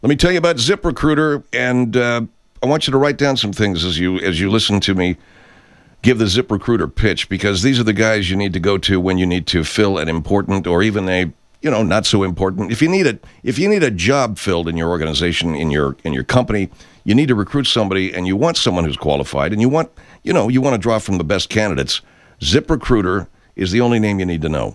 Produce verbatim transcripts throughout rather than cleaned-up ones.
Let me tell you about ZipRecruiter, and uh, I want you to write down some things as you as you listen to me give the ZipRecruiter pitch, because these are the guys you need to go to when you need to fill an important or even a, you know, not so important. If you need a if you need a job filled in your organization, in your in your company, you need to recruit somebody, and you want someone who's qualified, and you want, you know, you want to draw from the best candidates. ZipRecruiter is the only name you need to know.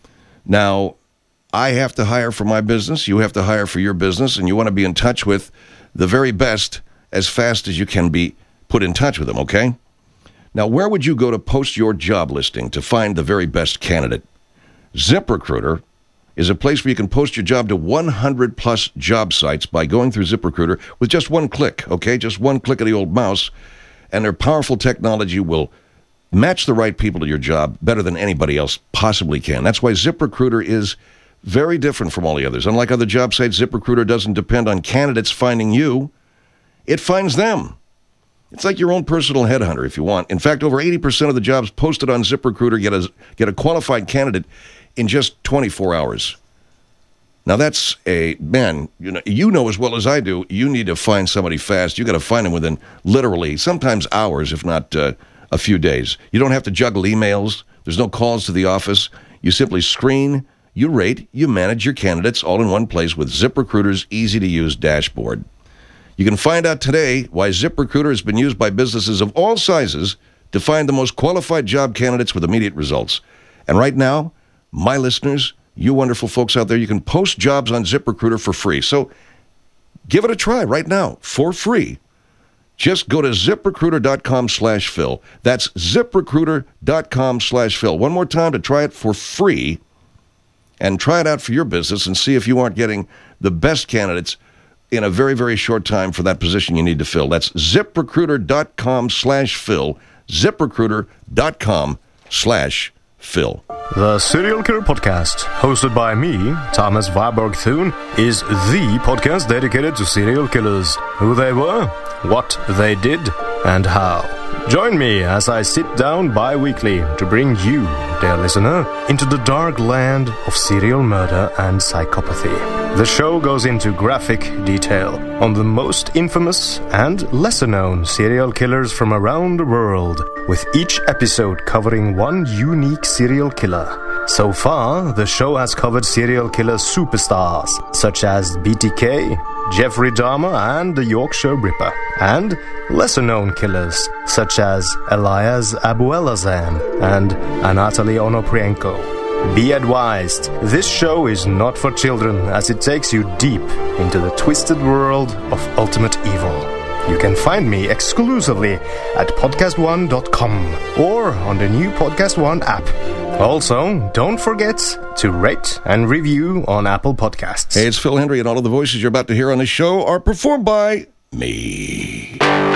Now, I have to hire for my business, you have to hire for your business, and you want to be in touch with the very best as fast as you can be put in touch with them, okay? Now, where would you go to post your job listing to find the very best candidate? ZipRecruiter is a place where you can post your job to one hundred plus job sites by going through ZipRecruiter with just one click, okay? Just one click of the old mouse, and their powerful technology will match the right people to your job better than anybody else possibly can. That's why ZipRecruiter is very different from all the others. Unlike other job sites, ZipRecruiter doesn't depend on candidates finding you. It finds them. It's like your own personal headhunter, if you want. In fact, over eighty percent of the jobs posted on ZipRecruiter get a, get a qualified candidate in just twenty-four hours. Now, that's a, man, you know, you know as well as I do, you need to find somebody fast. You got to find them within literally, sometimes hours, if not uh, a few days. You don't have to juggle emails. There's no calls to the office. You simply screen, you rate, you manage your candidates all in one place with ZipRecruiter's easy-to-use dashboard. You can find out today why ZipRecruiter has been used by businesses of all sizes to find the most qualified job candidates with immediate results. And right now, my listeners, you wonderful folks out there, you can post jobs on ZipRecruiter for free. So give it a try right now for free. Just go to ZipRecruiter.com slash Phil. That's ZipRecruiter.com slash Phil. One more time to try it for free. And try it out for your business and see if you aren't getting the best candidates in a very, very short time for that position you need to fill. That's ZipRecruiter.com slash Phil. ZipRecruiter.com slash Phil. The Serial Killer Podcast, hosted by me, Thomas Warburg Thune, is the podcast dedicated to serial killers, who they were, what they did, and how. Join me as I sit down bi-weekly to bring you, dear listener, into the dark land of serial murder and psychopathy. The show goes into graphic detail on the most infamous and lesser-known serial killers from around the world, with each episode covering one unique serial killer. So far, the show has covered serial killer superstars such as B T K, Jeffrey Dahmer, and the Yorkshire Ripper, and lesser-known killers such as Elias Abuelazam and Anatoly Onoprienko. Be advised, this show is not for children, as it takes you deep into the twisted world of ultimate evil. You can find me exclusively at podcast one dot com or on the new Podcast One app. Also, don't forget to rate and review on Apple Podcasts. Hey, it's Phil Hendry, and all of the voices you're about to hear on this show are performed by me.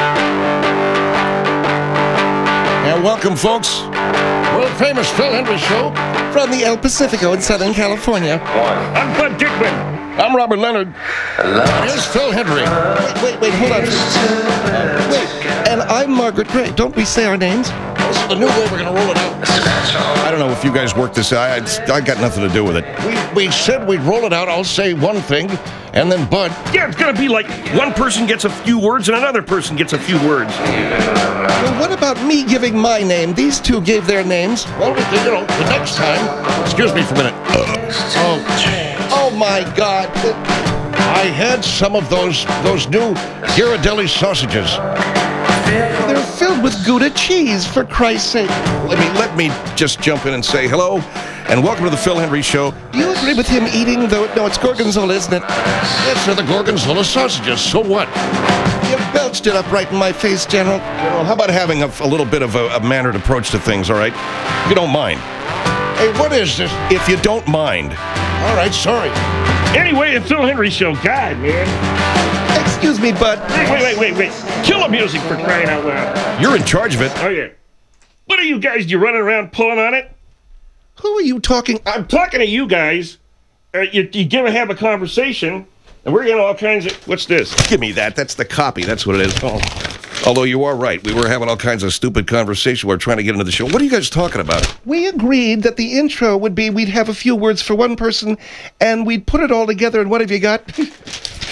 And welcome, folks. World-famous Phil Hendry Show from the El Pacifico in Southern California. I'm Bud Dickman. I'm Robert Leonard. Here's Phil Hendry. Wait, wait, wait, hold on. Uh, wait, and I'm Margaret Gray. Don't we say our names? This is the new way we're going to roll it out. I don't know if you guys worked this out. I, I got nothing to do with it. We, we said we'd roll it out. I'll say one thing, and then Bud. Yeah, it's going to be like one person gets a few words and another person gets a few words. Well, what about me giving my name? These two gave their names. Well, you know, the next time. Excuse me for a minute. Oh, oh my God. I had some of those those new Ghirardelli sausages. They're filled with Gouda cheese, for Christ's sake. Let me let me just jump in and say hello, and welcome to the Phil Hendry Show. Do you agree with him eating the... No, it's Gorgonzola, isn't it? Yes, they're the Gorgonzola sausages. So what? You belched it up right in my face, General. Well, how about having a, a little bit of a, a mannered approach to things, all right? If you don't mind. Hey, what is this? If you don't mind. All right, sorry. Anyway, the Phil Hendry Show. God, man. Excuse me, Bud. Wait, wait, wait, wait, wait. Kill the music, for crying out loud. You're in charge of it. Oh, yeah. What are you guys? You running around pulling on it? Who are you talking? I'm talking to you guys. Uh, you, you give and have a conversation, and we're getting all kinds of... What's this? Give me that. That's the copy. That's what it is. Oh. Although you are right. We were having all kinds of stupid conversation. We we're trying to get into the show. What are you guys talking about? We agreed that the intro would be we'd have a few words for one person, and we'd put it all together, and what have you got?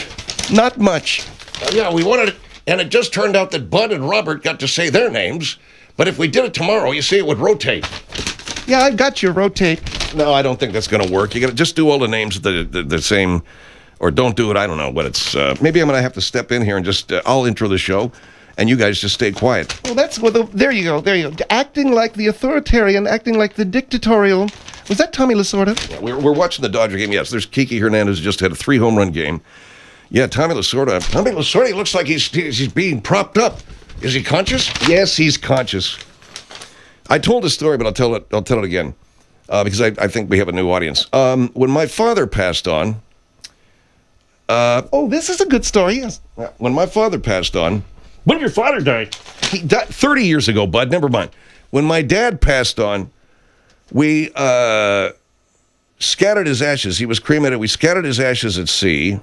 Not much. Uh, yeah, we wanted it, and it just turned out that Bud and Robert got to say their names. But if we did it tomorrow, you see, it would rotate. Yeah, I got your rotate. No, I don't think that's going to work. You got to just do all the names the, the the same, or don't do it. I don't know what it's. Uh, maybe I'm going to have to step in here and just uh, I'll intro the show, and you guys just stay quiet. Well, that's well. The, there you go. There you go. Acting like the authoritarian, acting like the dictatorial. Was that Tommy Lasorda? Yeah, we're we're watching the Dodger game. Yes, there's Kiki Hernandez just had a three home run game. Yeah, Tommy Lasorda. Tommy Lasorda he looks like he's he's being propped up. Is he conscious? Yes, he's conscious. I told this story, but I'll tell it. I'll tell it again uh, because I, I think we have a new audience. Um, when my father passed on, uh, Oh, this is a good story. Yes. when my father passed on, When did your father die? he died thirty years ago, Bud. Never mind. When my dad passed on, we uh, scattered his ashes. He was cremated. We scattered his ashes at sea,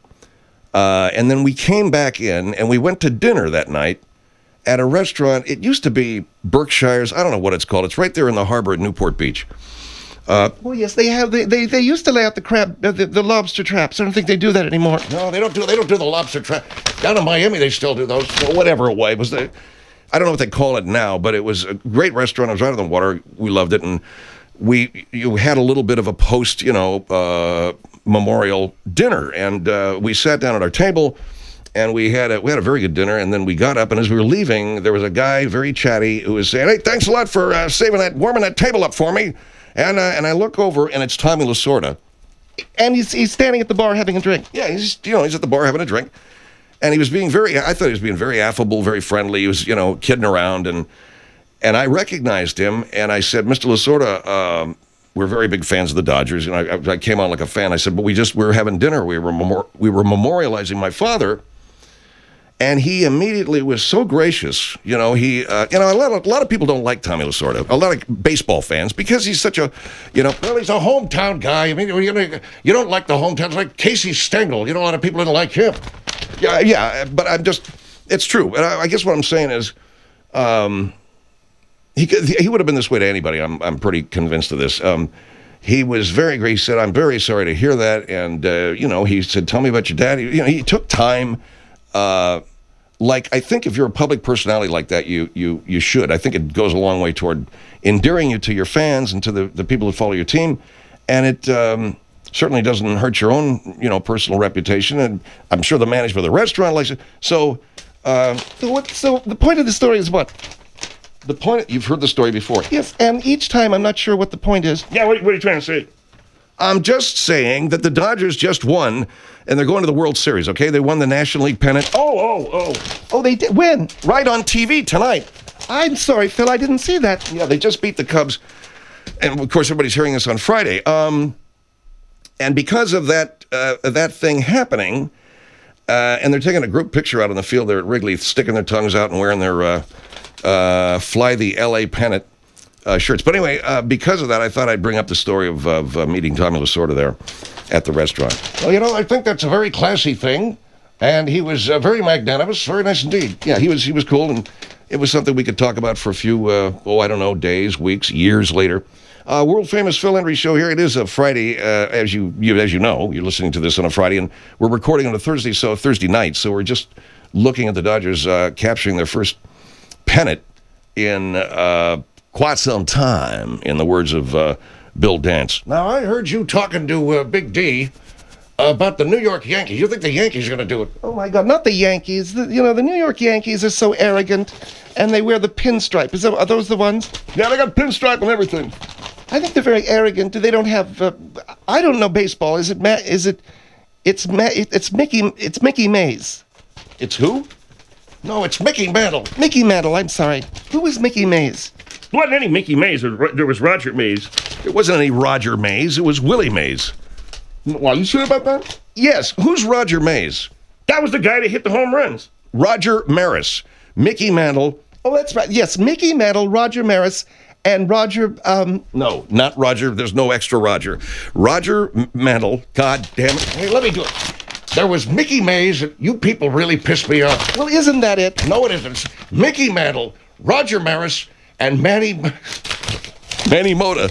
uh, and then we came back in, and we went to dinner that night at a restaurant. It used to be Berkshire's. I don't know what it's called. It's right there in the harbor at Newport Beach. Oh, yes. They have. They, they, they used to lay out the crab, uh, the, the lobster traps. I don't think they do that anymore. No, they don't do. They don't do the lobster trap down in Miami. They still do those. Well, whatever it was. The, I don't know what they call it now, but it was a great restaurant. It was right on the water. We loved it, and we you had a little bit of a post, you know, uh, memorial dinner, and uh, we sat down at our table. And we had a we had a very good dinner, and then we got up, and as we were leaving, there was a guy, very chatty, who was saying, "Hey, thanks a lot for uh, saving that, warming that table up for me." And uh, and I look over, and it's Tommy Lasorda. And he's he's standing at the bar having a drink. Yeah, he's you know he's at the bar having a drink, and he was being very. I thought he was being very affable, very friendly. He was you know kidding around, and and I recognized him, and I said, "Mister Lasorda, um, we're very big fans of the Dodgers." And I, I came on like a fan. I said, "But we just we were having dinner. We were memor- we were memorializing my father." And he immediately was so gracious. You know, he, uh, you know, a lot, of, a lot of people don't like Tommy Lasorda, a lot of baseball fans, because he's such a, you know, well, he's a hometown guy. I mean, you, know, you don't like the hometown. It's like Casey Stengel. You know, a lot of people didn't like him. Yeah, yeah, but I'm just, it's true. And I, I guess what I'm saying is, um, he could, he would have been this way to anybody. I'm, I'm pretty convinced of this. Um, he was very great. He said, "I'm very sorry to hear that." And, uh, you know, he said, "Tell me about your dad." He, you know, he took time. Uh, like I think if you're a public personality like that, you you you should. I think it goes a long way toward endearing you to your fans and to the, the people who follow your team, and it um, certainly doesn't hurt your own you know personal reputation. And I'm sure the management of the restaurant likes it. So uh, So what? So the point of the story is what? the point you've heard the story before. Yes. And each time, I'm not sure what the point is. Yeah, what, what are you trying to say? I'm just saying that the Dodgers just won, and they're going to the World Series. Okay, they won the National League pennant. Oh, oh, oh. Oh, they did win. Right on T V tonight. I'm sorry, Phil. I didn't see that. Yeah, they just beat the Cubs. And, of course, everybody's hearing this on Friday. Um, and because of that uh, that thing happening, uh, and they're taking a group picture out on the field there at Wrigley, sticking their tongues out and wearing their uh, uh, Fly the L A pennant uh, shirts. But anyway, uh, because of that, I thought I'd bring up the story of, of uh, meeting Tommy Lasorda there at the restaurant. Well, you know, I think that's a very classy thing. And he was uh, very magnanimous, very nice indeed. Yeah, he was he was cool, and it was something we could talk about for a few, uh, oh, I don't know, days, weeks, years later. Uh, world famous Phil Hendrie show here. It is a Friday, uh, as you, you as you know, you're listening to this on a Friday, and we're recording on a Thursday, so Thursday night. So we're just looking at the Dodgers uh, capturing their first pennant in uh, quite some time, in the words of uh, Bill Dance. Now I heard you talking to uh, Big D about the New York Yankees. You think the Yankees are going to do it? Oh my God, not the Yankees. The, you know, the New York Yankees are so arrogant, and they wear the pinstripe. Is that, are those the ones? Yeah, they got pinstripe and everything. I think they're very arrogant. They don't have. Uh, I don't know baseball. Is it? Ma- is it? It's Ma- It's Mickey. It's Mickey Mays. It's who? No, it's Mickey Mantle. Mickey Mantle. I'm sorry. Who is Mickey Mays? There wasn't any Mickey Mays. There was there was Roger Mays. It wasn't any Roger Mays. It was Willie Mays. Well, you sure about that? Yes. Who's Roger Mays? That was the guy that hit the home runs. Roger Maris. Mickey Mantle. Oh, that's right. Yes, Mickey Mantle, Roger Maris, and Roger. Um, No, not Roger. There's no extra Roger. Roger M- Mantle. God damn it. Hey, let me do it. There was Mickey Mays. And you people really pissed me off. well, isn't that it? No, it isn't. It's Mickey Mantle, Roger Maris, and Manny... Manny Mota.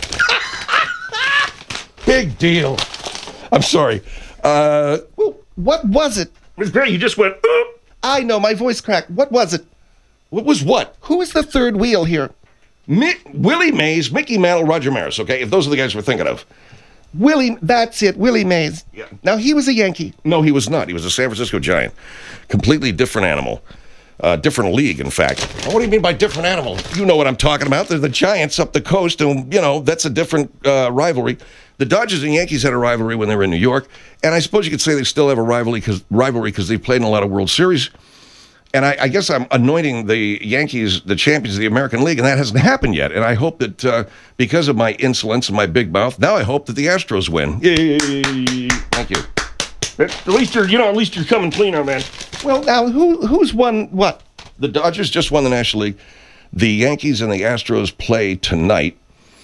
Big deal. I'm sorry. Uh, Well, what was it? Miss Gray, you just went, oop. I know, my voice cracked. What was it? What was what? Who is the third wheel here? Mi- Willie Mays, Mickey Mantle, Roger Maris, okay? If those are the guys we're thinking of. Willie, that's it, Willie Mays. Yeah. Now, he was a Yankee. No, he was not. He was a San Francisco Giant. Completely different animal. Uh, different league, in fact. What do you mean by different animal? You know what I'm talking about. They're the Giants up the coast, and, you know, that's a different uh, rivalry. The Dodgers and Yankees had a rivalry when they were in New York, and I suppose you could say they still have a rivalry because rivalry because they played in a lot of World Series. And I, I guess I'm anointing the Yankees the champions of the American League, and that hasn't happened yet. And I hope that uh, because of my insolence and my big mouth, now I hope that the Astros win. Yay. Thank you. At least you're, you know, at least you're coming clean on that. Well, now, who who's won what? The Dodgers just won the National League. The Yankees and the Astros play tonight.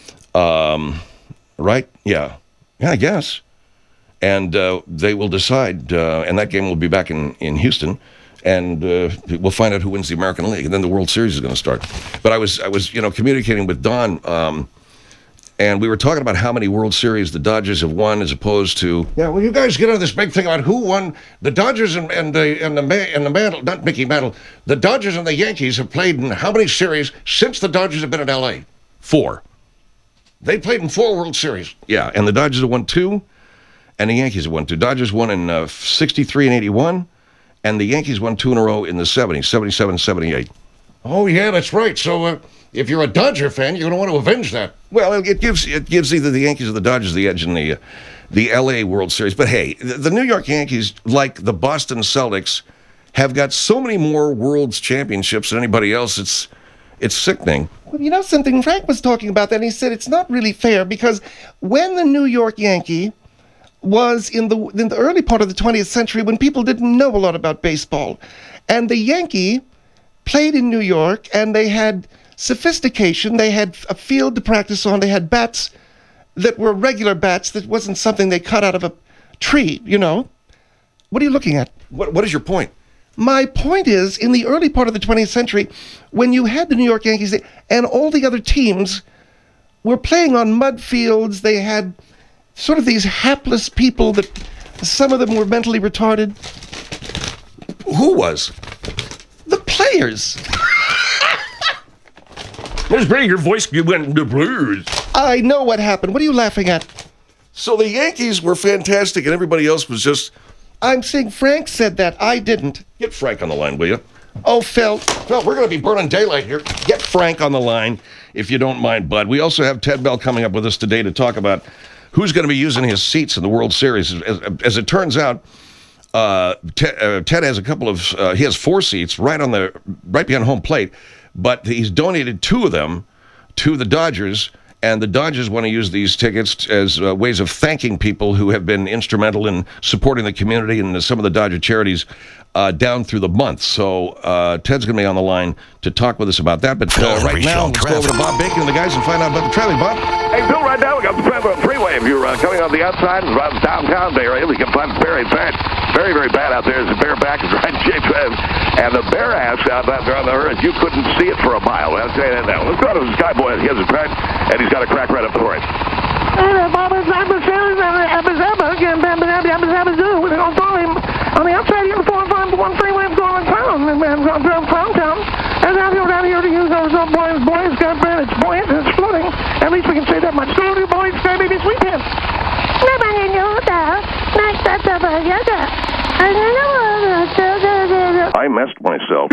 Um, right? Yeah. Yeah, I guess. And uh, they will decide, uh, and that game will be back in, in Houston, and uh, we'll find out who wins the American League, and then the World Series is going to start. But I was, I was, you know, communicating with Don, um, and we were talking about how many World Series the Dodgers have won as opposed to. Yeah, well, you guys get on this big thing about who won. The Dodgers and, and the and the and the Mantle, not Mickey Mantle. The Dodgers and the Yankees have played in how many series since the Dodgers have been in L A? Four. They played in four World Series. Yeah, and the Dodgers have won two, and the Yankees have won two. Dodgers won in uh, sixty-three and eighty-one, and the Yankees won two in a row in the seventies, seventy-seven, seventy-eight. Oh, yeah, that's right. So uh, if you're a Dodger fan, you're going to want to avenge that. Well, it gives it gives either the Yankees or the Dodgers the edge in the, uh, the L A World Series. But hey, the, the New York Yankees, like the Boston Celtics, have got so many more World Championships than anybody else. It's it's sickening. Well, you know something? Frank was talking about that, and he said it's not really fair because when the New York Yankee was in the in the early part of the twentieth century, when people didn't know a lot about baseball, and the Yankee played in New York, and they had sophistication, they had a field to practice on, they had bats that were regular bats, that wasn't something they cut out of a tree, you know? What are you looking at? What What is your point? My point is, in the early part of the twentieth century, when you had the New York Yankees and all the other teams were playing on mud fields, they had sort of these hapless people that some of them were mentally retarded. Who was? The players. Miss Gray, your voice you went into blues. I know what happened. What are you laughing at? So the Yankees were fantastic, and everybody else was just. I'm saying Frank said that. I didn't. Get Frank on the line, will you? Oh, Phil. Well, we're going to be burning daylight here. Get Frank on the line, if you don't mind, Bud. We also have Ted Bell coming up with us today to talk about who's going to be using his seats in the World Series. As, as it turns out, uh, Ted, uh, Ted has a couple of, uh, he has four seats right on the, right behind home plate, but he's donated two of them to the Dodgers. And the Dodgers want to use these tickets as uh, ways of thanking people who have been instrumental in supporting the community and some of the Dodger charities uh, down through the month. So uh, Ted's going to be on the line to talk with us about that. But uh, right now, let's go over to Bob Bacon and the guys and find out about the traffic. Bob? Hey, Bill, right now we got the Trevor Freeway. If you're uh, coming on the outside and around the downtown area, we can find very bad, very, very bad out there. There's a bareback is right shape, and the bare ass out there on the earth, you couldn't see it for a mile. I'll tell you that now. Let's go to the Skyboy. He has a crack, and he's got a crack right up for it. On the outside, you can four and five one freeway going to town, and then I'm from town. And down here, down here to use those old boys, boys, got bad, it's buoyant and it's floating. At least we can say that much. So do boys, say baby sweet pants. I messed myself.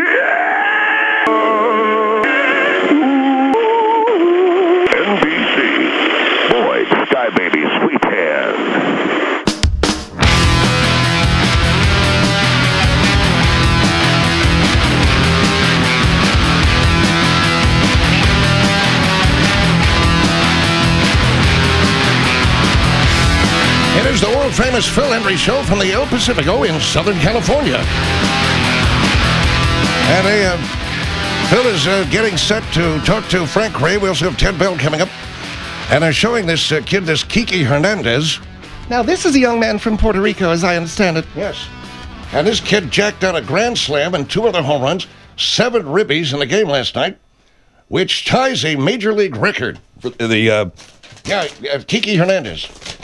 N B C, boy, Sky Baby, sweet hand. It is the world-famous Phil Hendrie Show from the El Pacifico in Southern California. And uh, Phil is uh, getting set to talk to Frank Ray. We also have Ted Bell coming up. And they're showing this uh, kid, this Kiki Hernandez. Now, this is a young man from Puerto Rico, as I understand it. Yes. And this kid jacked out a grand slam and two other home runs, seven ribbies in the game last night, which ties a major league record for the, uh, yeah, uh, Kiki Hernandez.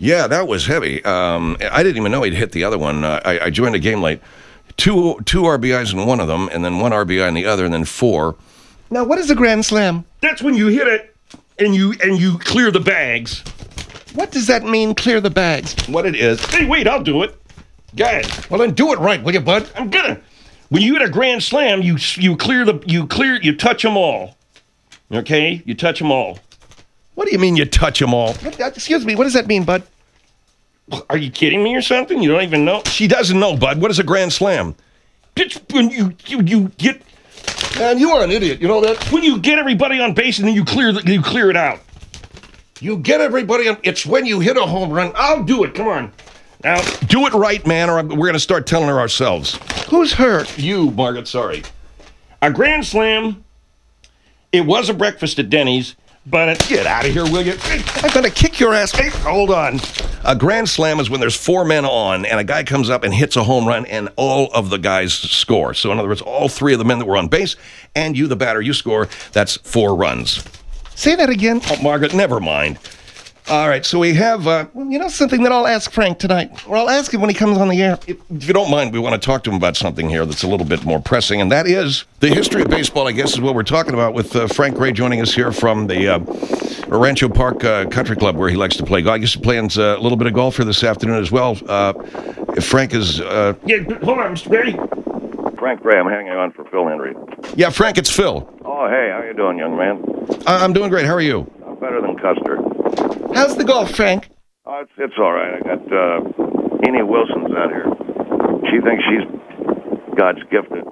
Yeah, that was heavy. Um, I didn't even know he'd hit the other one. Uh, I, I joined a game late. Two two R B Is in one of them, and then one R B I in the other, and then four. Now, what is a grand slam? That's when you hit it and you and you clear the bags. What does that mean, clear the bags? What it is? Hey, wait, I'll do it. Go ahead. Well, then do it right, will you, bud? I'm gonna. When you hit a grand slam, you you clear the you clear you touch them all. Okay, you touch them all. What do you mean you touch them all? What, uh, excuse me, what does that mean, bud? Are you kidding me or something? You don't even know. She doesn't know, bud. What is a grand slam? It's when you you, you get Man, you are an idiot. You know that? when you get everybody on base and then you clear the, you clear it out. You get everybody on. It's when you hit a home run. I'll do it. Come on. Now, Do it right, man, or I'm- we're going to start telling her ourselves. Who's hurt? You, Margaret, sorry. a grand slam. It was a breakfast at Denny's, but it, Get out of here, will you? I'm gonna kick your ass. Hey, hold on. A grand slam is when there's four men on and a guy comes up and hits a home run and all of the guys score. So in other words, all three of the men that were on base and you, the batter, you score. That's four runs. Say that again. Oh, Margaret, never mind. All right, so we have, uh, Well, you know something that I'll ask Frank tonight, or I'll ask him when he comes on the air. if if you don't mind, we want to talk to him about something here that's a little bit more pressing, and that is the history of baseball, I guess, is what we're talking about with uh, Frank Gray joining us here from the uh, Rancho Park uh, Country Club where he likes to play golf. I guess he's playing uh, a little bit of golf here this afternoon as well. Uh, if Frank is, uh, yeah. Hold on, Mister Gray. Frank Gray, I'm hanging on for Phil Henry. yeah, Frank, it's Phil. Oh, hey, how you doing, young man? I- I'm doing great. How are you? I'm better than Custer. How's the golf, Frank? Oh, it's, it's all right. I got uh, Amy Wilson's out here. She thinks she's God's gifted.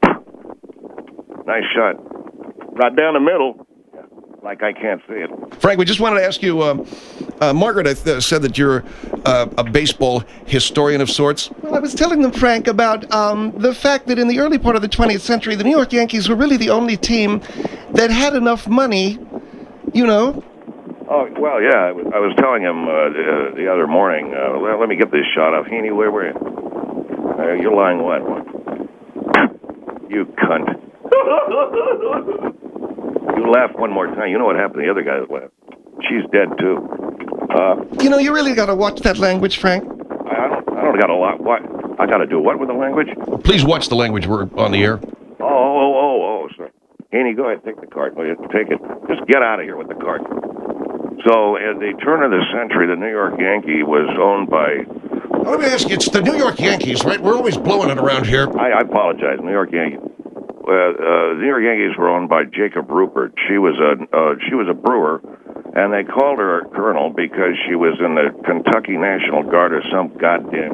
Nice shot. Right down the middle. Like I can't see it. Frank, we just wanted to ask you, uh, uh, Margaret I th- said that you're uh, a baseball historian of sorts. Well, I was telling them, Frank, about um, the fact that in the early part of the twentieth century, the New York Yankees were really the only team that had enough money, you know. Oh, well, yeah. I was, I was telling him uh, the, the other morning, uh, let, let me get this shot off. Heaney, where were you? Uh, you're lying what? what? You cunt. You laugh one more time. You know what happened to the other guy that laughed? She's dead, too. Uh, You know, you really got to watch that language, Frank. I I don't, I don't got a lot. What? I got to do what with the language? Please watch the language. We're on the air. Oh, oh, oh, oh, sorry. Heaney, go ahead, take the card. Will you? Take it. Just get out of here with the card. So, at the turn of the century, the New York Yankee was owned by... Let me ask you, it's the New York Yankees, right? We're always blowing it around here. I, I apologize, New York Yankees. Uh, uh, the New York Yankees were owned by Jacob Rupert. She was a uh, she was a brewer, and they called her a colonel because she was in the Kentucky National Guard or some goddamn...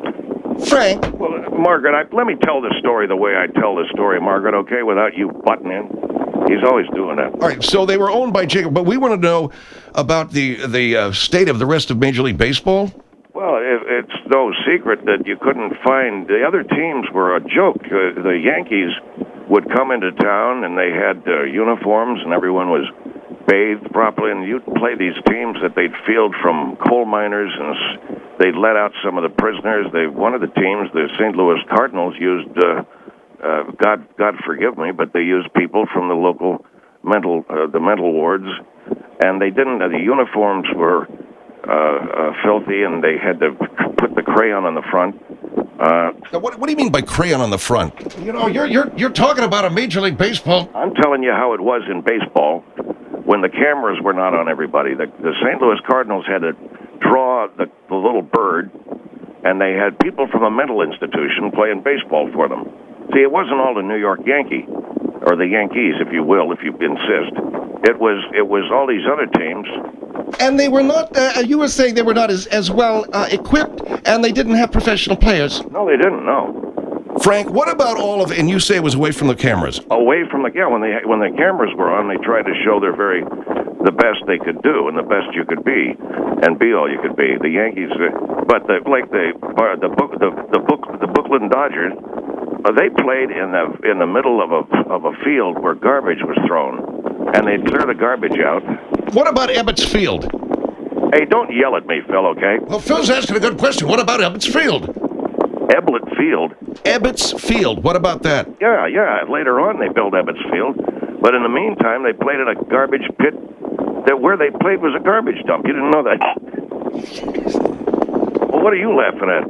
Frank, Well, uh, Margaret, I, let me tell the story the way I tell the story, Margaret, okay, without you butting in. He's always doing that. All right, so they were owned by Jacob, but we want to know about the the uh, state of the rest of Major League Baseball. Well, it, it's no secret that you couldn't find... The other teams were a joke. Uh, the Yankees would come into town, and they had uh, uniforms, and everyone was bathed properly, and you'd play these teams that they'd field from coal miners, and s- they'd let out some of the prisoners. They One of the teams, the Saint Louis Cardinals, used... Uh, uh, God, God forgive me, but they used people from the local mental, uh, the mental wards, and they didn't. Uh, the uniforms were uh, uh, filthy, and they had to put the crayon on the front. Uh, Now, what, what do you mean by crayon on the front? You know, you're you're you're talking about a Major League Baseball. I'm telling you how it was in baseball when the cameras were not on everybody. The, the Saint Louis Cardinals had to draw the, the little bird, and they had people from a mental institution playing baseball for them. See, it wasn't all the New York Yankee, or the Yankees, if you will, if you insist. It was it was all these other teams. and they were not, uh, you were saying they were not as, as well uh, equipped, and they didn't have professional players. No, they didn't. No, Frank, what about all of? And you say it was away from the cameras. away from the yeah. When they when the cameras were on, they tried to show their very the best they could do and the best you could be, and be all you could be. The Yankees, uh, but the like the uh, the book the the book the Brooklyn Dodgers. Uh, they played in the in the middle of a of a field where garbage was thrown, and they'd clear the garbage out. What about Ebbets Field? Hey, don't yell at me, Phil, okay? Well, Phil's asking a good question. What about Ebbets Field? Eblett Field. Ebbets Field. What about that? Yeah, yeah. Later on, they built Ebbets Field, but in the meantime, they played in a garbage pit. That where they played was a garbage dump. You didn't know that. Well, what are you laughing at?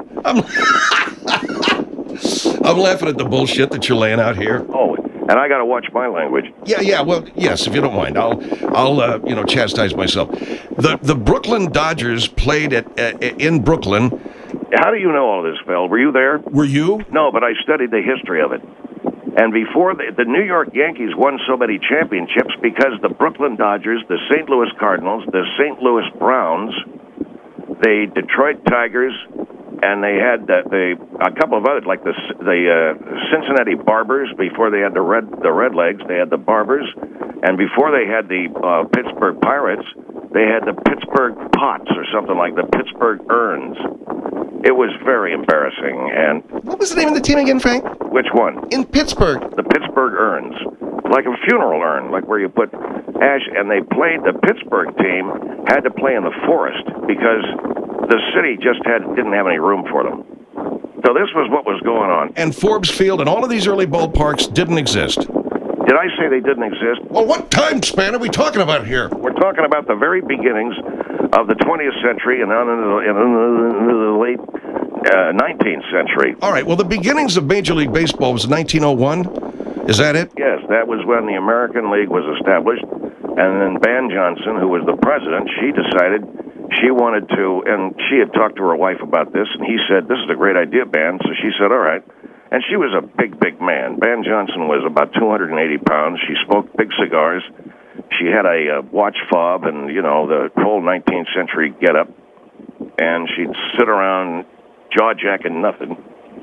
I'm laughing at the bullshit that you're laying out here. Oh, and I got to watch my language. Yeah, yeah. Well, yes, if you don't mind, I'll, I'll, uh, you know, chastise myself. The the Brooklyn Dodgers played at uh, in Brooklyn. How do you know all this, Phil? Were you there? Were you? No, but I studied the history of it. And before the, the New York Yankees won so many championships because the Brooklyn Dodgers, the Saint Louis Cardinals, the Saint Louis Browns, the Detroit Tigers, and they had the, the a couple of others like the the uh, Cincinnati Barbers. Before they had the red the Redlegs, they had the Barbers, and before they had the uh, Pittsburgh Pirates, they had the Pittsburgh Pots or something like the Pittsburgh Urns. It was very embarrassing. And What was the name of the team again, Frank? which one? In Pittsburgh. The Pittsburgh Urns, like a funeral urn, like where you put ash. And they played, the Pittsburgh team had to play in the forest because the city just had didn't have any room for them. So this was what was going on. And Forbes Field and all of these early ballparks didn't exist. Did I say they didn't exist? Well, what time span are we talking about here? We're talking about the very beginnings of the twentieth century and on into the, into the late uh, nineteenth century. All right. Well, the beginnings of Major League Baseball was nineteen oh one. Is that it? Yes, that was when the American League was established. And then Ban Johnson, who was the president, she decided she wanted to, and she had talked to her wife about this, and he said, "This is a great idea, Ban." So she said, "All right." And she was a big, big man. Ban Johnson was about two hundred eighty pounds. She smoked big cigars. She had a uh, watch fob and, you know, the whole nineteenth century getup. And she'd sit around jaw-jacking nothing.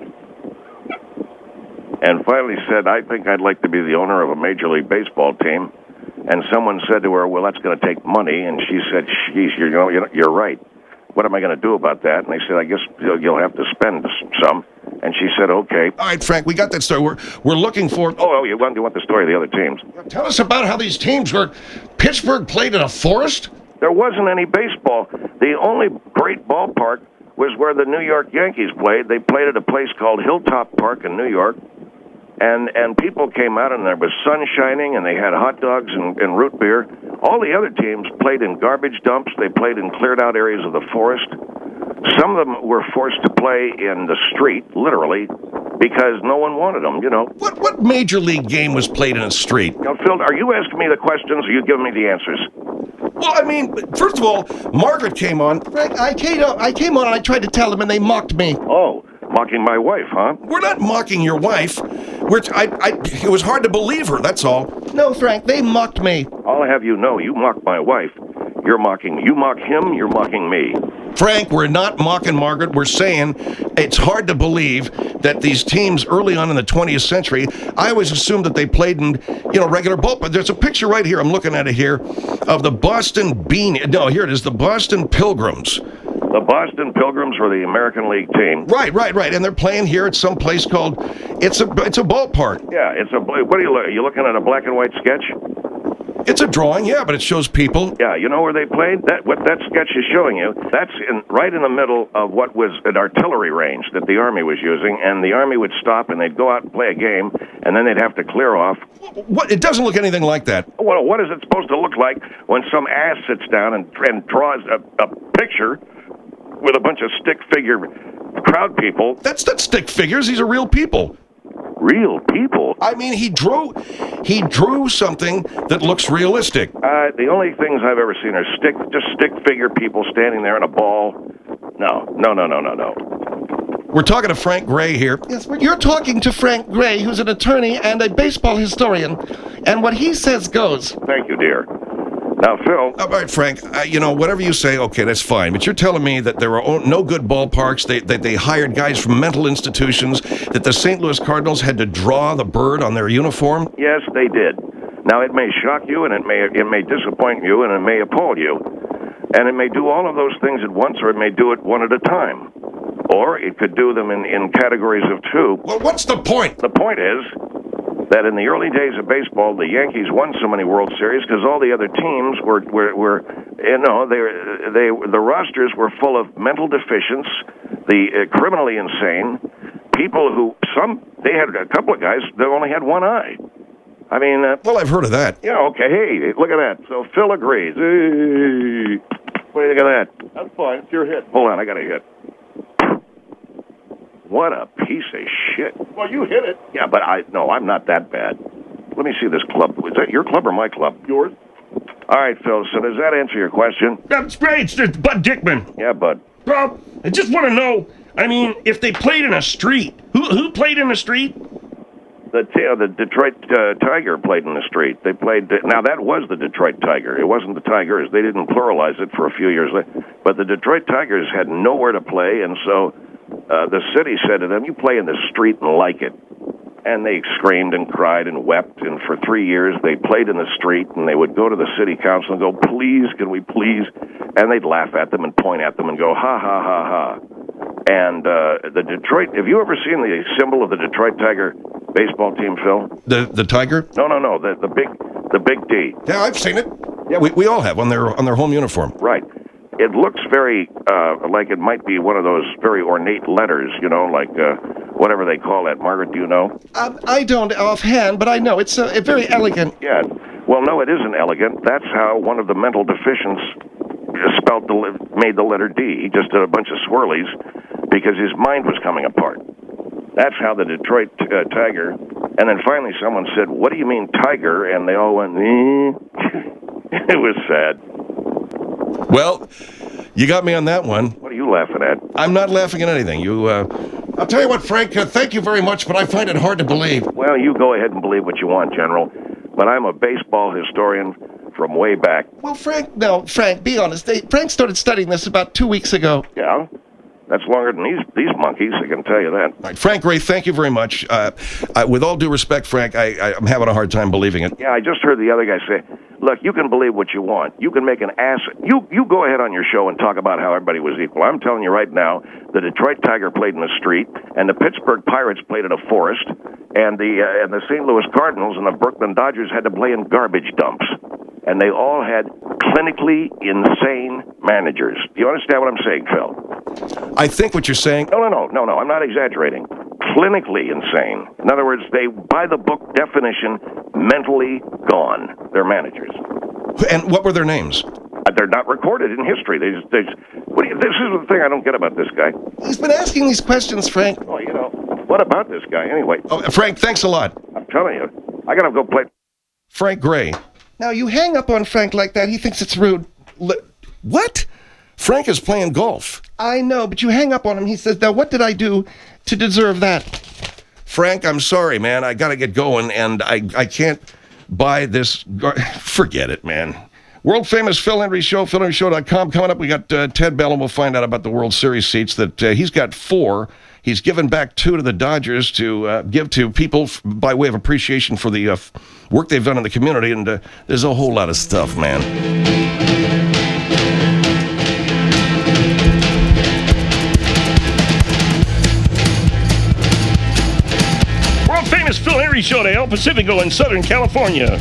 And finally said, "I think I'd like to be the owner of a Major League Baseball team." And someone said to her, "Well, that's going to take money." And she said, "Sheesh, you know, you're right. What am I going to do about that?" And they said, "I guess you'll have to spend some." And she said, "Okay." All right, Frank, we got that story. We're, we're looking for... Oh, oh, you want, you want the story of the other teams? Tell us about how these teams were... Pittsburgh played in a forest? There wasn't any baseball. The only great ballpark was where the New York Yankees played. They played at a place called Hilltop Park in New York. And and people came out, and there was sun shining, and they had hot dogs and, and root beer. All the other teams played in garbage dumps. They played in cleared-out areas of the forest. Some of them were forced to play in the street, literally, because no one wanted them, you know. What what major league game was played in a street? Now, Phil, are you asking me the questions, or are you giving me the answers? Well, I mean, first of all, Margaret came on. Frank, I came, on, I came on and I tried to tell them and they mocked me. Oh, mocking my wife, huh? We're not mocking your wife. We're I, I, it was hard to believe her, that's all. No, Frank, they mocked me. I'll have you know, you mock my wife. You're mocking, you mock him, you're mocking me. Frank, we're not mocking Margaret. We're saying it's hard to believe that these teams early on in the twentieth century, I always assumed that they played in, you know, regular ball. But there's a picture right here, I'm looking at it here, of the Boston Bean. No, here it is, the Boston Pilgrims. The Boston Pilgrims were the American League team. Right, right, right. And they're playing here at some place called, it's a it's a ballpark. Yeah, it's a, what are you, are you looking at a black and white sketch? It's a drawing, yeah, but it shows people. Yeah, you know where they played? That what that sketch is showing you, that's in right in the middle of what was an artillery range that the Army was using, and the Army would stop and they'd go out and play a game, and then they'd have to clear off. What? It doesn't look anything like that. Well, what is it supposed to look like when some ass sits down and, and draws a, a picture with a bunch of stick figure crowd people? That's not stick figures, these are real people. Real people? I mean, he drew he drew something that looks realistic. Uh, the only things I've ever seen are stick, just stick figure people standing there in a ball. No, no, no, no, no, no. We're talking to Frank Gray here. Yes, but you're talking to Frank Gray, who's an attorney and a baseball historian, and what he says goes. Thank you, dear. Now, Phil. All right, Frank, uh, you know, whatever you say, okay, that's fine. But you're telling me that there are no good ballparks, they, that they hired guys from mental institutions, that the Saint Louis Cardinals had to draw the bird on their uniform? Yes, they did. Now, it may shock you, and it may it may disappoint you, and it may appall you. And it may do all of those things at once, or it may do it one at a time. Or it could do them in, in categories of two. Well, what's the point? The point is that in the early days of baseball, the Yankees won so many World Series because all the other teams were, were, were you know, they, they, the rosters were full of mental deficients, the uh, criminally insane, people who, some, they had a couple of guys that only had one eye. I mean... Uh, well, I've heard of that. Yeah, okay, hey, look at that. So Phil agrees. Hey. What do you think of that? That's fine. It's your hit. Hold on, I got a hit. What a piece of shit. Well, you hit it. Yeah, but I no, I'm not that bad. Let me see this club. Is that your club or my club? Yours. All right, Phil. So does that answer your question? That's great. It's just Bud Dickman. Yeah, bud. Well, I just want to know, I mean, if they played in a street, who who played in the street? The t- uh, the Detroit uh, Tiger played in the street. They played. Now that was the Detroit Tiger. It wasn't the Tigers. They didn't pluralize it for a few years later. But the Detroit Tigers had nowhere to play, and so uh, the city said to them, "You play in the street and like it." And they screamed and cried and wept. And for three years, they played in the street. And they would go to the city council and go, "Please, can we please?" And they'd laugh at them and point at them and go, "Ha ha ha ha." And uh, the Detroit. Have you ever seen the symbol of the Detroit Tiger baseball team, Phil? The the Tiger? No, no, no. The the big the big D. Yeah, I've seen it. Yeah, we, we all have on their on their home uniform. Right. It looks very uh, like it might be one of those very ornate letters, you know, like uh, whatever they call that. Margaret, do you know? Um, I don't offhand, but I know it's uh, very elegant. Yeah. Well, no, it isn't elegant. That's how one of the mental deficients spelled the li- made the letter D. He just did a bunch of swirlies because his mind was coming apart. That's how the Detroit uh, Tiger. And then finally, someone said, "What do you mean, tiger?" And they all went, eh. It was sad. Well, you got me on that one. What are you laughing at? I'm not laughing at anything. You, uh, I'll tell you what, Frank. Uh, thank you very much, but I find it hard to believe. Well, you go ahead and believe what you want, General. But I'm a baseball historian from way back. Well, Frank, no, Frank, be honest. They, Frank started studying this about two weeks ago. Yeah, that's longer than these these monkeys. I can tell you that. All right, Frank Gray, thank you very much. Uh, I, with all due respect, Frank, I, I, I'm having a hard time believing it. Yeah, I just heard the other guy say, "Look, you can believe what you want. You can make an ass. You you go ahead on your show and talk about how everybody was equal. I'm telling you right now, the Detroit Tiger played in the street, and the Pittsburgh Pirates played in a forest, and the uh, and the Saint Louis Cardinals and the Brooklyn Dodgers had to play in garbage dumps, and they all had clinically insane managers. Do you understand what I'm saying, Phil? I think what you're saying. No, no, no, no, no. I'm not exaggerating. Clinically insane. In other words, they, by the book definition, mentally gone. They're managers. And what were their names? Uh, They're not recorded in history. They just, they just, what do you, this is the thing I don't get about this guy. He's been asking these questions, Frank. Oh, you know, what about this guy anyway? Oh, Frank, thanks a lot. I'm telling you, I gotta go play. Frank Gray. Now, you hang up on Frank like that, he thinks it's rude. Li- what? Frank is playing golf. I know, but you hang up on him. He says, "Now, what did I do to deserve that?" Frank, I'm sorry, man. I got to get going, and I, I can't buy this. Gar- Forget it, man. World famous Phil Henry Show, phil henry show dot com. Coming up, we got uh, Ted Bell, and we'll find out about the World Series seats that uh, he's got four. He's given back two to the Dodgers to uh, give to people f- by way of appreciation for the uh, f- work they've done in the community, and uh, there's a whole lot of stuff, man. Famous Phil Henry Show to El Pacifico in Southern California.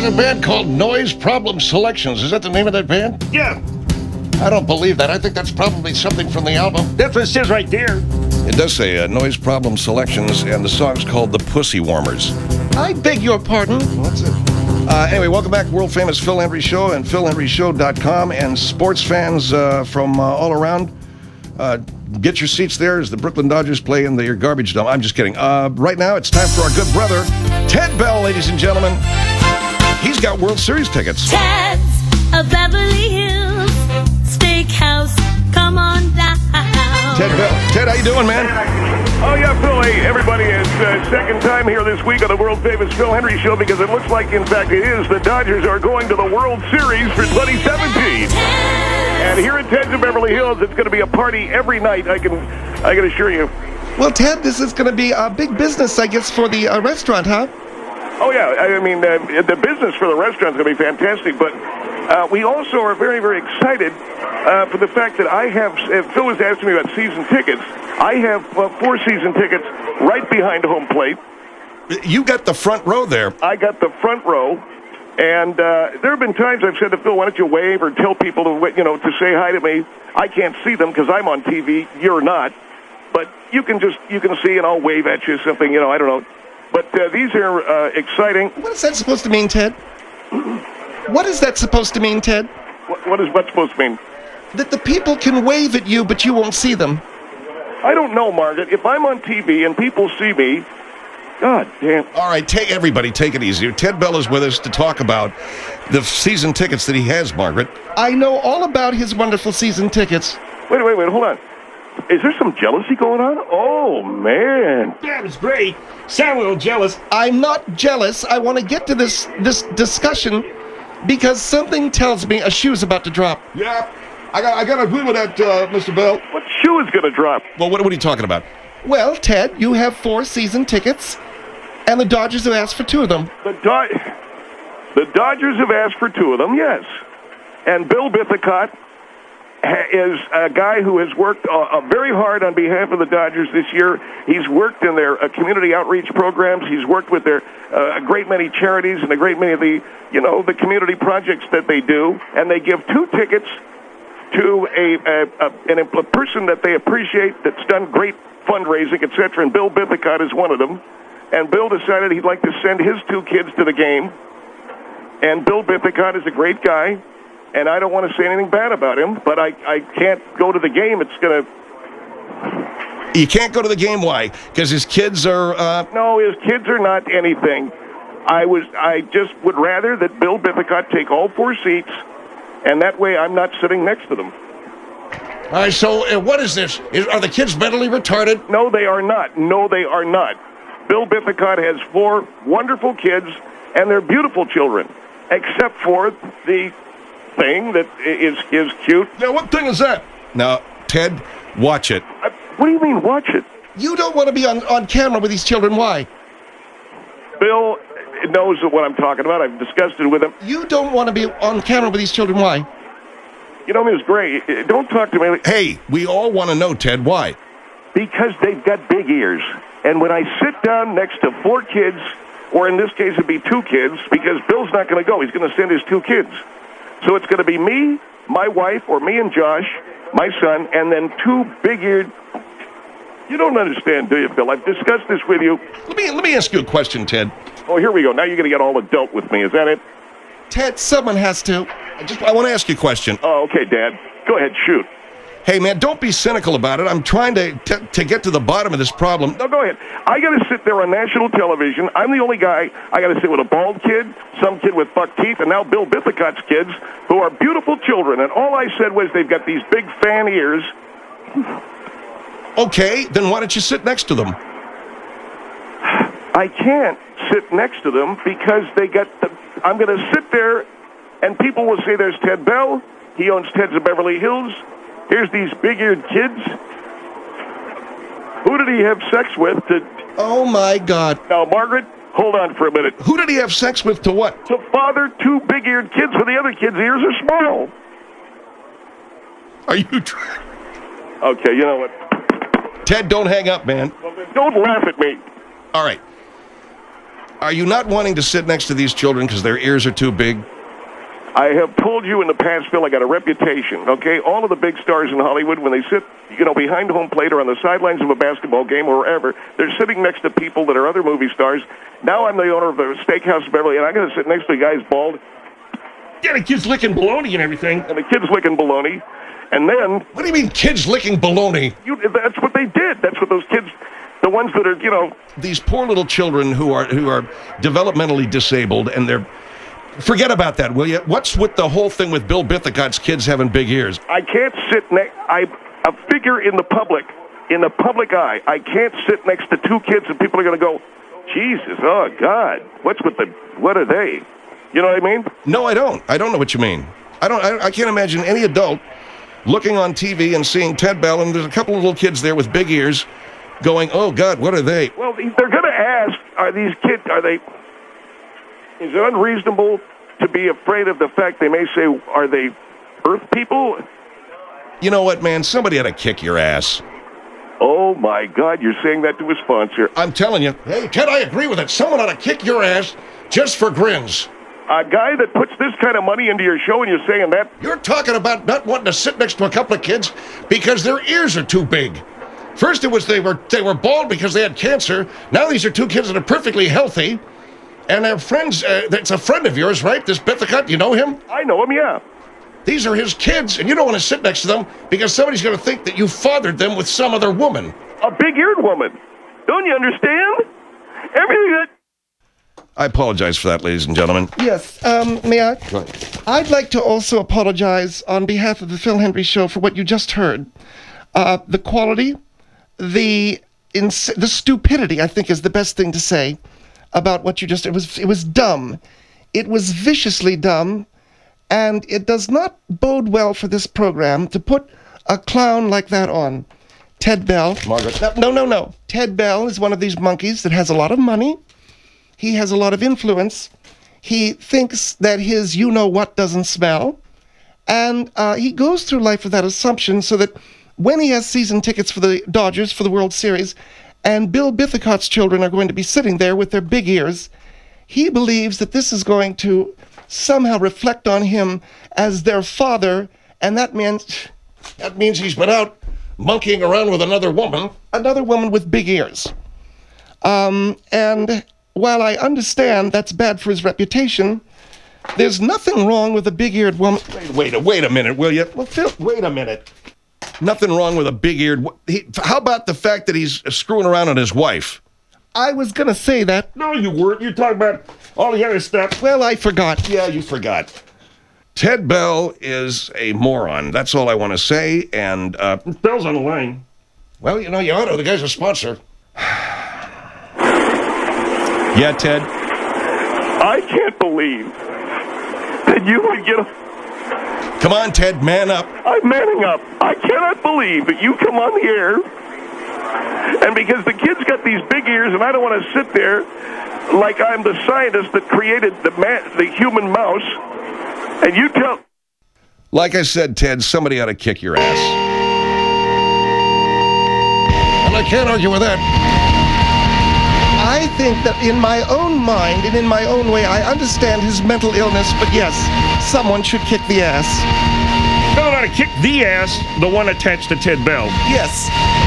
There's a band called Noise Problem Selections. Is that the name of that band? Yeah, I don't believe that. I think that's probably something from the album. that's what it says right there. It does say uh, Noise Problem Selections, and the song's called The Pussy Warmers. I beg your pardon. What's it? Uh, anyway, welcome back, world famous Phil Hendry Show and phil hendry show dot com, and sports fans uh, from uh, all around. Uh, get your seats there as the Brooklyn Dodgers play in their garbage dump. I'm just kidding. Uh, right now, it's time for our good brother, Ted Bell, ladies and gentlemen. He's got World Series tickets. Ted's a Beverly Hills Steakhouse. Come on down. Ted Bell. Ted, how you doing, man? Oh, yeah, Phil, hey, everybody, it's uh, second time here this week on the world-famous Phil Hendry Show because it looks like, in fact, it is. The Dodgers are going to the World Series for twenty seventeen. And here at Ted's in Beverly Hills, it's going to be a party every night, I can I can assure you. Well, Ted, this is going to be a big business, I guess, for the uh, restaurant, huh? Oh, yeah, I mean, uh, the business for the restaurant is going to be fantastic, but uh, we also are very, very excited uh, for the fact that I have, uh, Phil was asking me about season tickets. I have uh, four season tickets right behind home plate. You got the front row there. I got the front row, and uh, there have been times I've said to Phil, why don't you wave or tell people to, you know, to say hi to me. I can't see them because I'm on T V. You're not. But you can just, you can see, and I'll wave at you something, you know, I don't know. But uh, these are uh, exciting. What is that supposed to mean, Ted? What is that supposed to mean, Ted? What, what is what supposed to mean? That the people can wave at you, but you won't see them. I don't know, Margaret. If I'm on T V and people see me, God damn. All right, take everybody, take it easy. Ted Bell is with us to talk about the season tickets that he has, Margaret. I know all about his wonderful season tickets. Wait, wait, wait, hold on. Is there some jealousy going on? Oh, man. That was great. Sound a little jealous. I'm not jealous. I want to get to this this discussion because something tells me a shoe's about to drop. Yeah, I got I got to agree with that, uh, Mister Bell. What shoe is going to drop? Well, what, what are you talking about? Well, Ted, you have four season tickets, and the Dodgers have asked for two of them. The, Do- the Dodgers have asked for two of them, yes. And Bill Bithicott is a guy who has worked uh, uh, very hard on behalf of the Dodgers this year. He's worked in their uh, community outreach programs. He's worked with their uh, a great many charities and a great many of the, you know, the community projects that they do. And they give two tickets to a, a, a, an, a person that they appreciate that's done great fundraising, et cetera. And Bill Bithicott is one of them. And Bill decided he'd like to send his two kids to the game. And Bill Bithicott is a great guy. And I don't want to say anything bad about him, but I, I can't go to the game. It's going to... You can't go to the game. Why? Because his kids are... Uh... No, his kids are not anything. I was. I just would rather that Bill Bithicott take all four seats, and that way I'm not sitting next to them. All right, so uh, what is this? Is, are the kids mentally retarded? No, they are not. No, they are not. Bill Bithicott has four wonderful kids, and they're beautiful children, except for the... thing that is is cute. Now, what thing is that? Now, Ted, watch it. Uh, what do you mean, watch it? You don't want to be on, on camera with these children. Why? Bill knows what I'm talking about. I've discussed it with him. You don't want to be on camera with these children. Why? You know, Miss Gray, don't talk to me like... Hey, we all want to know, Ted, why? Because they've got big ears. And when I sit down next to four kids, or in this case it'd be two kids, because Bill's not going to go. He's going to send his two kids. So it's going to be me, my wife, or me and Josh, my son, and then two big-eared... You don't understand, do you, Phil? I've discussed this with you. Let me let me ask you a question, Ted. Oh, here we go. Now you're going to get all adult with me. Is that it? Ted, someone has to. I just I want to ask you a question. Oh, okay, Dad. Go ahead, shoot. Hey, man, don't be cynical about it. I'm trying to to, to get to the bottom of this problem. No, go ahead. I got to sit there on national television. I'm the only guy. I got to sit with a bald kid, some kid with buck teeth, and now Bill Bithicott's kids, who are beautiful children. And all I said was they've got these big fan ears. Okay, then why don't you sit next to them? I can't sit next to them because they got the... I'm going to sit there, and people will say, there's Ted Bell. He owns Ted's of Beverly Hills. Here's these big-eared kids. Who did he have sex with to... Oh, my God. Now, Margaret, hold on for a minute. Who did he have sex with to what? To father two big-eared kids when the other kids' ears are small. Are you trying? Okay, you know what? Ted, don't hang up, man. Well, then don't laugh at me. All right. Are you not wanting to sit next to these children because their ears are too big? I have told you in the past, Phil, I got a reputation, okay? All of the big stars in Hollywood, when they sit, you know, behind home plate or on the sidelines of a basketball game or wherever, they're sitting next to people that are other movie stars. Now I'm the owner of the Steakhouse Beverly, and I'm going to sit next to a guy who's bald, Yeah, the kid's licking baloney and everything. and the kid's licking baloney. And then, What do you mean kids licking baloney? you, that's what they did. That's what those kids, the ones that are, you know, These poor little children who are who are developmentally disabled, and they're... Forget about that, will you? What's with the whole thing with Bill Bithicott's kids having big ears? I can't sit next, I, a figure in the public, in the public eye, I can't sit next to two kids and people are going to go, Jesus, oh, God, what's with the, what are they? You know what I mean? No, I don't. I don't know what you mean. I don't. I, I can't imagine any adult looking on T V and seeing Ted Bell, and there's a couple of little kids there with big ears going, oh, God, what are they? Well, they're going to ask, are these kids, are they, is it unreasonable to be afraid of the fact they may say, are they Earth people? You know what, man? Somebody ought to kick your ass. Oh, my God, you're saying that to a sponsor. I'm telling you. Hey, Ted, I agree with it. Someone ought to kick your ass just for grins. A guy that puts this kind of money into your show and you're saying that? You're talking about not wanting to sit next to a couple of kids because their ears are too big. First it was they were they were bald because they had cancer. Now these are two kids that are perfectly healthy. And they're friends. Uh, that's a friend of yours, right? This Bithicott, you know him? I know him, yeah. These are his kids, and you don't want to sit next to them because somebody's going to think that you fathered them with some other woman. A big-eared woman. Don't you understand? Everything that... I apologize for that, ladies and gentlemen. Yes, um, may I? Go ahead. I'd like to also apologize on behalf of the Phil Hendry Show for what you just heard. Uh, the quality, the ins- the stupidity, I think, is the best thing to say about what you just. It was it was dumb, it was viciously dumb, and it does not bode well for this program to put a clown like that on. Ted Bell. Margaret. No, no, no. Ted Bell is one of these monkeys that has a lot of money. He has a lot of influence. He thinks that his you-know-what doesn't smell. And uh, he goes through life with that assumption so that when he has season tickets for the Dodgers for the World Series, and Bill Bithicott's children are going to be sitting there with their big ears, he believes that this is going to somehow reflect on him as their father, and that means, That means he's been out monkeying around with another woman. another woman with big ears. Um, and while I understand that's bad for his reputation, there's nothing wrong with a big-eared woman. Wait, wait, wait a minute, will you? Well, Phil, Wait a minute. Nothing wrong with a big-eared... He, how about the fact that he's screwing around on his wife? I was going to say that. No, you weren't. You're talking about all the other stuff. Well, I forgot. Yeah, you forgot. Ted Bell is a moron. That's all I want to say. And, uh, Bell's on the line. well, you know, you ought to. The guy's a sponsor. Yeah, Ted. I can't believe that you would get a... Come on, Ted, man up. I'm manning up. I cannot believe that you come on the air, and because the kid's got these big ears, and I don't want to sit there like I'm the scientist that created the man, the human mouse, and you tell... Like I said, Ted, somebody ought to kick your ass. And I can't argue with that. I think that in my own mind and in my own way, I understand his mental illness, but yes, someone should kick the ass. Bell ought to kick the ass, the one attached to Ted Bell. Yes.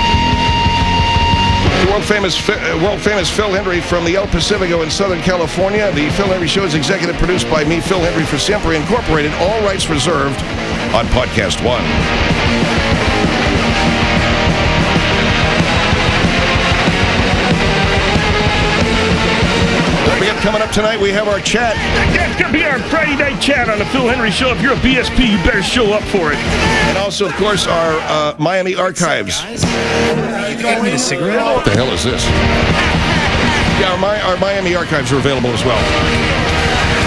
The world famous, uh, world famous Phil Hendry from the El Pacifico in Southern California. The Phil Hendry Show is executive produced by me, Phil Hendry, for Siempre Incorporated. All rights reserved on Podcast One. Coming up tonight, we have our chat. That's going to be our Friday night chat on the Phil Hendry Show. If you're a B S P, you better show up for it. And also, of course, our uh, Miami archives. You got me a cigarette? What the hell is this? Yeah, our, Mi- our Miami archives are available as well.